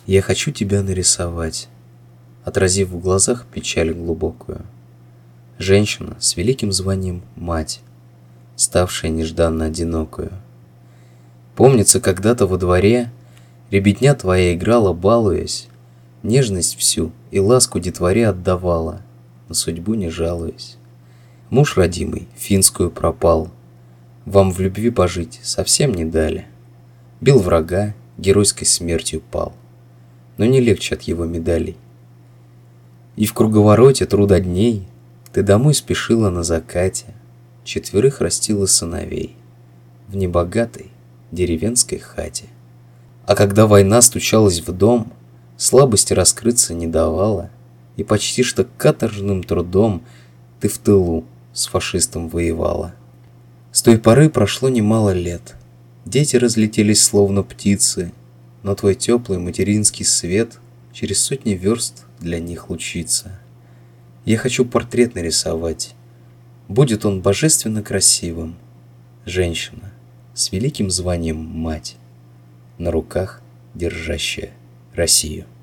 Я хочу тебя нарисовать, отразив в глазах печаль глубокую. Женщина с великим званием мать, ставшая нежданно одинокую. Помнится, когда-то во дворе ребятня твоя играла, балуясь, нежность всю и ласку детворе отдавала, на судьбу не жалуясь. Муж родимый финскую пропал, вам в любви пожить совсем не дали. Бил врага, геройской смертью пал, но не легче от его медалей. И в круговороте труда дней ты домой спешила на закате, 4 растила сыновей в небогатой деревенской хате. А когда война стучалась в дом, слабости раскрыться не давала, и почти что каторжным трудом ты в тылу с фашистом воевала. С той поры прошло немало лет, дети разлетелись словно птицы, но твой теплый материнский свет через сотни верст для них лучится. Я хочу портрет нарисовать, будет он божественно красивым. Женщина с великим званием мать, на руках держащая Россию.